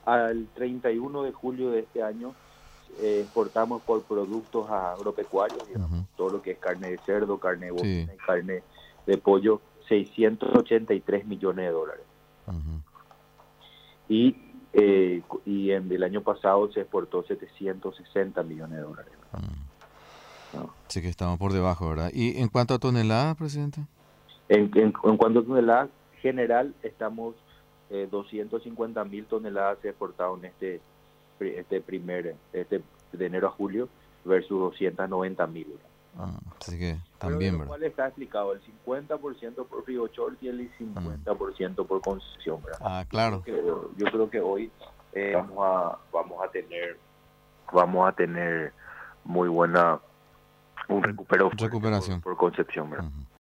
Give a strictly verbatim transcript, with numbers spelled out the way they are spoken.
al treinta y uno de julio de este año eh, exportamos por productos agropecuarios, digamos, Ujú. todo lo que es carne de cerdo, carne de Sí. bovina y carne de pollo, seiscientos ochenta y tres millones de dólares. Ujú. Y, eh, y en el año pasado se exportó setecientos sesenta millones de dólares. Mm. ¿No? Sí que estamos por debajo, ¿verdad? ¿Y en cuanto a toneladas, presidente? En, en, en cuanto a toneladas, general, estamos eh, doscientas cincuenta mil toneladas exportadas en este, pri- este primer, este de enero a julio, versus doscientas noventa mil. Mm. Así que Pero de también, lo ¿verdad? cual está explicado el cincuenta por ciento por Frigo Short y el Mm. cincuenta por ciento por concesión, ¿verdad? Ah, Yo creo claro. que, yo creo que hoy eh, vamos a vamos a tener vamos a tener muy buena un recupero fuerte por, Recuperación. por Concepción, ¿verdad? Ujú.